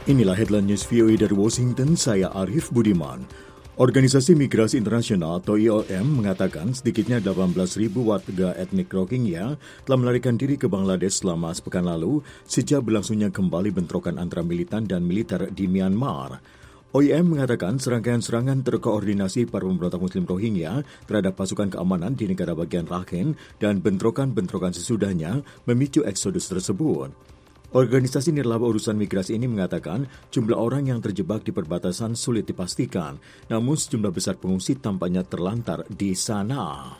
Inilah headline news VOA dari Washington, saya Arif Budiman. Organisasi Migrasi Internasional atau IOM mengatakan sedikitnya 18.000 warga etnik Rohingya telah melarikan diri ke Bangladesh selama sepekan lalu sejak berlangsungnya kembali bentrokan antara militan dan militer di Myanmar. OIM mengatakan serangkaian serangan terkoordinasi para pemberontak Muslim Rohingya terhadap pasukan keamanan di negara bagian Rakhine dan bentrokan-bentrokan sesudahnya memicu eksodus tersebut. Organisasi nirlaba urusan migrasi ini mengatakan jumlah orang yang terjebak di perbatasan sulit dipastikan, namun sejumlah besar pengungsi tampaknya terlantar di sana.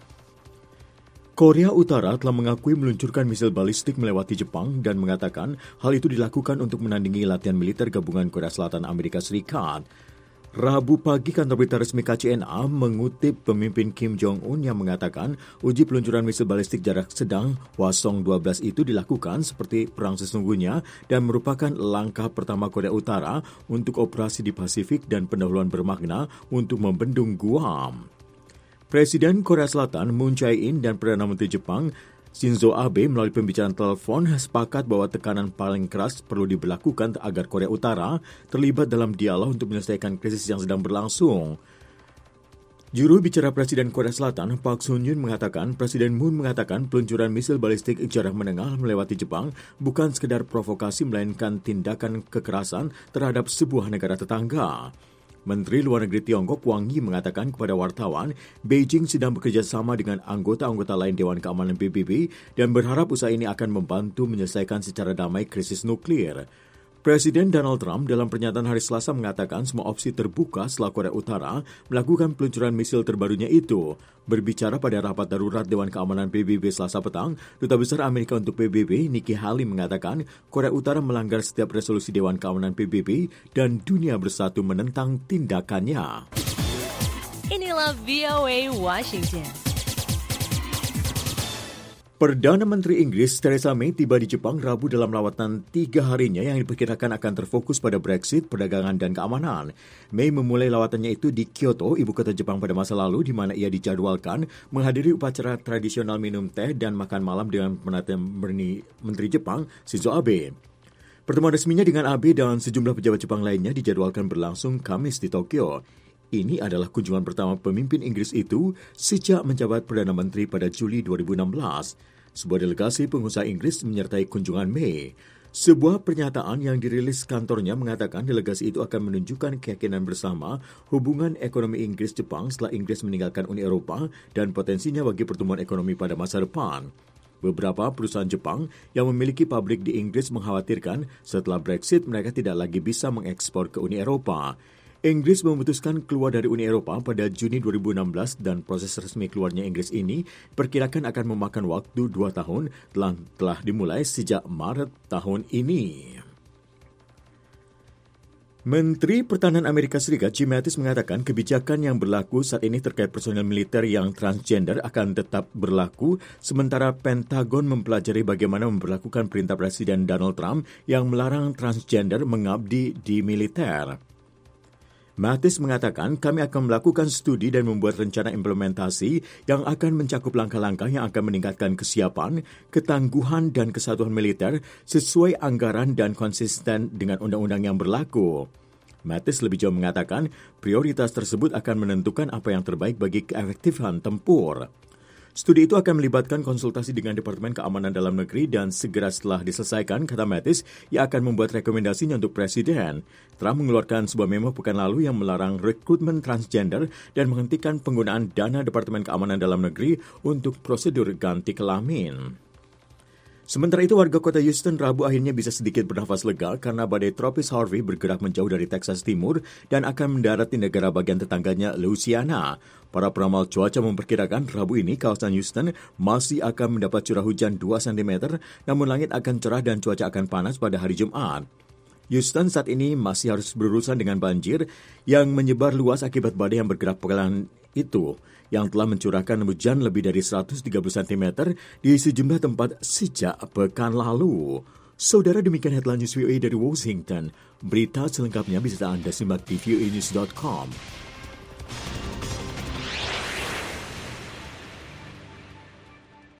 Korea Utara telah mengakui meluncurkan misil balistik melewati Jepang dan mengatakan hal itu dilakukan untuk menandingi latihan militer gabungan Korea Selatan Amerika Serikat. Rabu pagi kantor berita resmi KCNA mengutip pemimpin Kim Jong-un yang mengatakan uji peluncuran misil balistik jarak sedang Hwasong-12 itu dilakukan seperti perang sesungguhnya dan merupakan langkah pertama Korea Utara untuk operasi di Pasifik dan pendahuluan bermakna untuk membendung Guam. Presiden Korea Selatan Moon Jae-in dan Perdana Menteri Jepang Shinzo Abe melalui pembicaraan telepon sepakat bahwa tekanan paling keras perlu diberlakukan agar Korea Utara terlibat dalam dialog untuk menyelesaikan krisis yang sedang berlangsung. Juru bicara Presiden Korea Selatan Park Sun-yoon mengatakan Presiden Moon mengatakan peluncuran misil balistik jarak menengah melewati Jepang bukan sekedar provokasi melainkan tindakan kekerasan terhadap sebuah negara tetangga. Menteri Luar Negeri Tiongkok Wang Yi mengatakan kepada wartawan, Beijing sedang bekerja sama dengan anggota-anggota lain Dewan Keamanan PBB dan berharap usaha ini akan membantu menyelesaikan secara damai krisis nuklir. Presiden Donald Trump dalam pernyataan hari Selasa mengatakan semua opsi terbuka setelah Korea Utara melakukan peluncuran misil terbarunya itu. Berbicara pada rapat darurat Dewan Keamanan PBB Selasa petang, Duta Besar Amerika untuk PBB Nikki Haley mengatakan Korea Utara melanggar setiap resolusi Dewan Keamanan PBB dan dunia bersatu menentang tindakannya. Inilah VOA Washington. Perdana Menteri Inggris Theresa May tiba di Jepang Rabu dalam lawatan 3 harinya yang diperkirakan akan terfokus pada Brexit, perdagangan, dan keamanan. May memulai lawatannya itu di Kyoto, ibu kota Jepang pada masa lalu, di mana ia dijadwalkan menghadiri upacara tradisional minum teh dan makan malam dengan Perdana Menteri Jepang Shinzo Abe. Pertemuan resminya dengan Abe dan sejumlah pejabat Jepang lainnya dijadwalkan berlangsung Kamis di Tokyo. Ini adalah kunjungan pertama pemimpin Inggris itu sejak menjabat Perdana Menteri pada Juli 2016. Sebuah delegasi pengusaha Inggris menyertai kunjungan May. Sebuah pernyataan yang dirilis kantornya mengatakan delegasi itu akan menunjukkan keyakinan bersama hubungan ekonomi Inggris-Jepang setelah Inggris meninggalkan Uni Eropa dan potensinya bagi pertumbuhan ekonomi pada masa depan. Beberapa perusahaan Jepang yang memiliki pabrik di Inggris mengkhawatirkan setelah Brexit mereka tidak lagi bisa mengekspor ke Uni Eropa. Inggris memutuskan keluar dari Uni Eropa pada Juni 2016 dan proses resmi keluarnya Inggris ini perkirakan akan memakan waktu 2 tahun telah dimulai sejak Maret tahun ini. Menteri Pertahanan Amerika Serikat Jim Mattis mengatakan kebijakan yang berlaku saat ini terkait personel militer yang transgender akan tetap berlaku sementara Pentagon mempelajari bagaimana memperlakukan perintah Presiden Donald Trump yang melarang transgender mengabdi di militer. Mattis mengatakan kami akan melakukan studi dan membuat rencana implementasi yang akan mencakup langkah-langkah yang akan meningkatkan kesiapan, ketangguhan, dan kesatuan militer sesuai anggaran dan konsisten dengan undang-undang yang berlaku. Mattis lebih jauh mengatakan prioritas tersebut akan menentukan apa yang terbaik bagi keefektifan tempur. Studi itu akan melibatkan konsultasi dengan Departemen Keamanan Dalam Negeri dan segera setelah diselesaikan, kata Mattis, ia akan membuat rekomendasinya untuk Presiden. Trump mengeluarkan sebuah memo pekan lalu yang melarang rekrutmen transgender dan menghentikan penggunaan dana Departemen Keamanan Dalam Negeri untuk prosedur ganti kelamin. Sementara itu, warga kota Houston Rabu akhirnya bisa sedikit bernafas lega karena badai tropis Harvey bergerak menjauh dari Texas Timur dan akan mendarat di negara bagian tetangganya, Louisiana. Para peramal cuaca memperkirakan Rabu ini kawasan Houston masih akan mendapat curah hujan 2 cm, namun langit akan cerah dan cuaca akan panas pada hari Jumat. Houston saat ini masih harus berurusan dengan banjir yang menyebar luas akibat badai yang bergerak pekan itu, yang telah mencurahkan hujan lebih dari 130 cm di sejumlah tempat sejak pekan lalu. Saudara, demikian headline news VOA dari Washington. Berita selengkapnya bisa Anda simak di voanews.com.